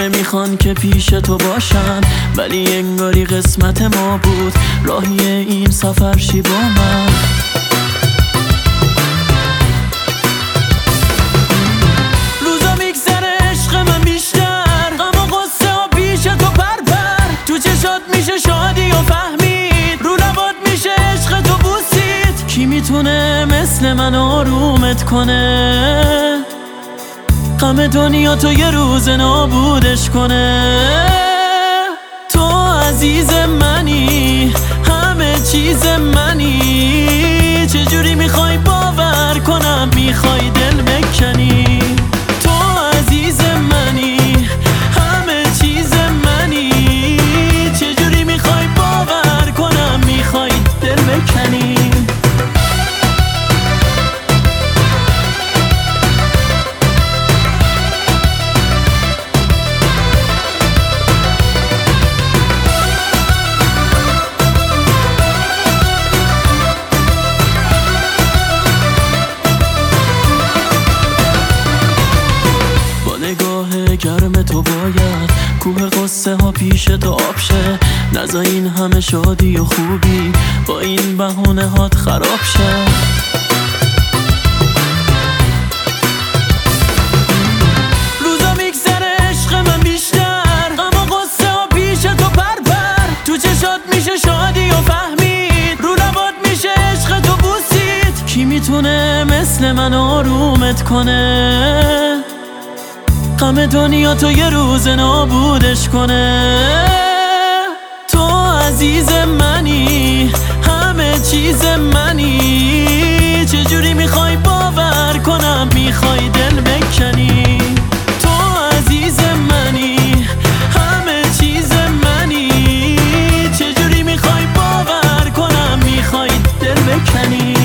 همه میخوان که پیش تو باشن، ولی انگاری قسمت ما بود راهی این سفر شی با من. روزا میگذره عشق من بیشتر، غم و غصه ها پیش تو پرپر. تو چشات میشه شادی و فهمید، رو لبات میشه عشق تو بوسید. کی میتونه مثل من آرومت کنه، غم دنیا تو یه روز نابودش کنه. تو عزیز منی، همه چیز منی، چجوری میخوای باور کنم میخوای دل بکنی. تو عزیز منی، همه چیز منی، چجوری میخوای باور کنم میخوای دل بکنی. نگاه گرم تو باید کوه قصه ها پیش تو آب شه. نزا این همه شادی و خوبی با این بهونه هات خراب شه. روزا میگذره عشق من بیشتر، غم و غصه ها پیش تو پرپر. تو چشات میشه شادی و فهمید، رو لبات میشه عشق تو بوسید. کی میتونه مثل من آرومت کنه، غم دنیا تو یه روز نابودش کنه. تو عزیز منی، همه چیز منی، چجوری میخوای باور کنم میخوای دل بکنی. تو عزیز منی، همه چیز منی، چجوری میخوای باور کنم میخوای دل بکنی.